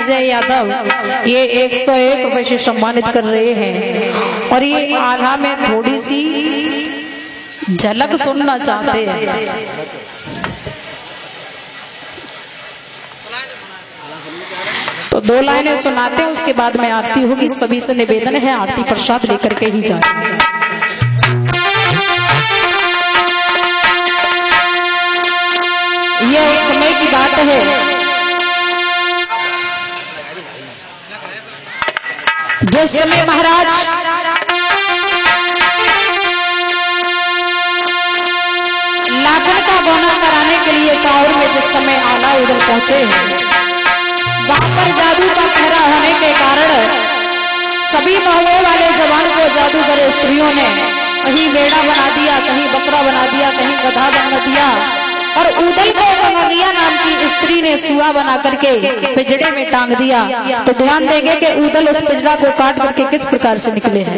अजय यादव ये 101 रुपए से सम्मानित कर रहे हैं और ये आधा में थोड़ी सी झलक सुनना चाहते हैं। तो 2 लाइनें सुनाते हैं, उसके बाद में आरती होगी। सभी से निवेदन है आरती प्रसाद लेकर के ही जाए। यह उस समय की बात है जिस समय महाराज लाखन का बौना कराने के लिए कांवर में जिस समय आला उधर पहुंचे, वहां पर जादू का पहरा होने के कारण सभी महलों वाले जवान को जादूगर स्त्रियों ने कहीं बेड़ा बना दिया, कहीं बकरा बना दिया, कहीं गधा बना दिया और उदल को गंगरिया नाम की स्त्री ने सुआ बना करके पिंजड़े में टांग दिया। तो ध्यान देंगे कि उदल उस पिंजड़ा को काट करके किस प्रकार से निकले हैं।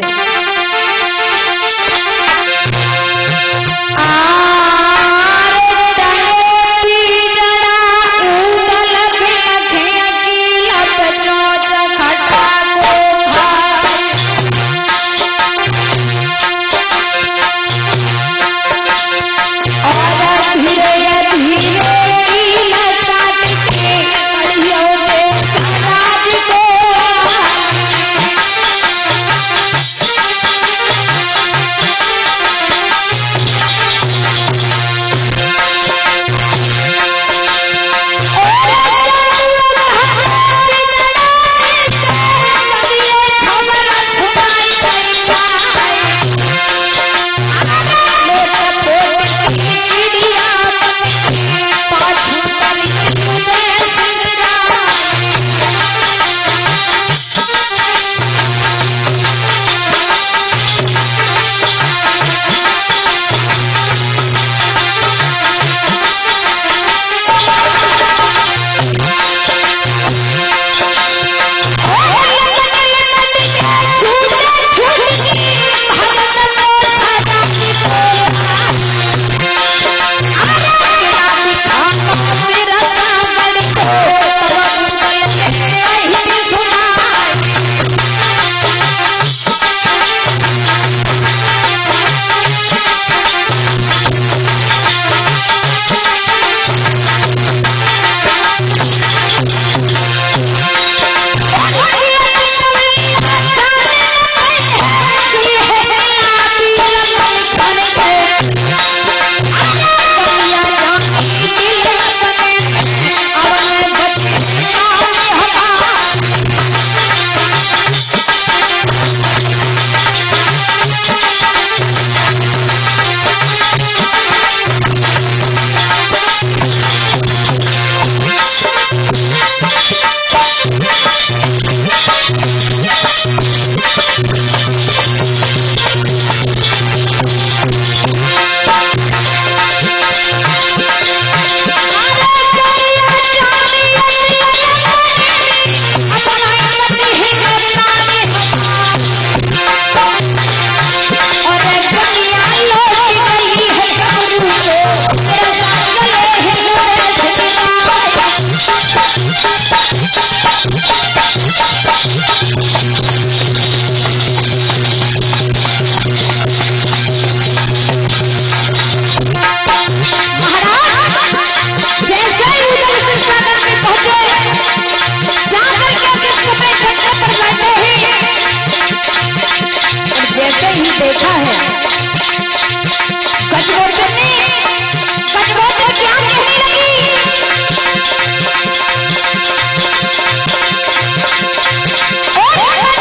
Oh,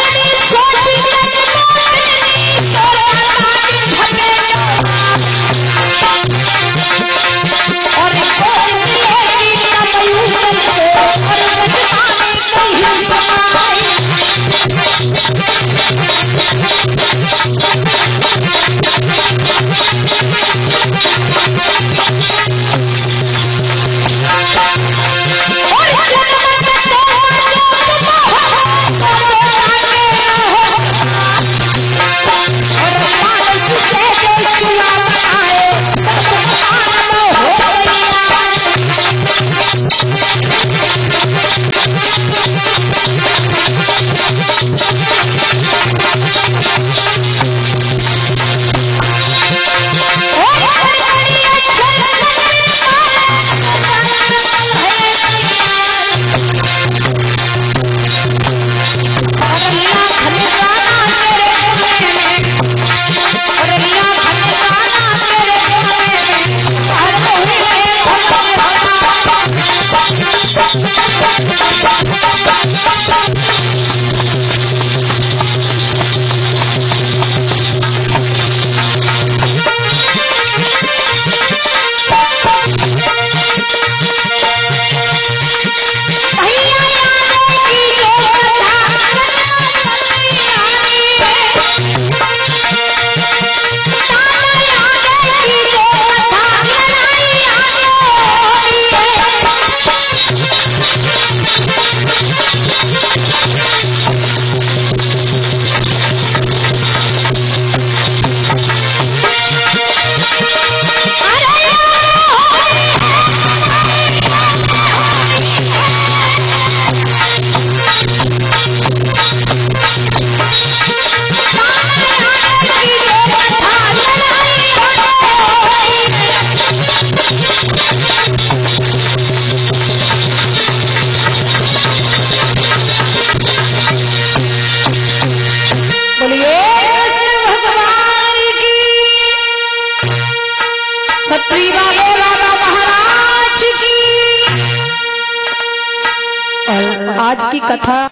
आज की कथा